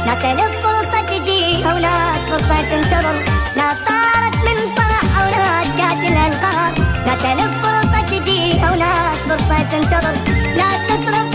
ناس لك فرصة تجيها وناس فرصة تنتظر، ناس طارت من فرح وناس قاتل القهر، ناس لك فرصة تجيها وناس فرصة تنتظر، ناس تصرف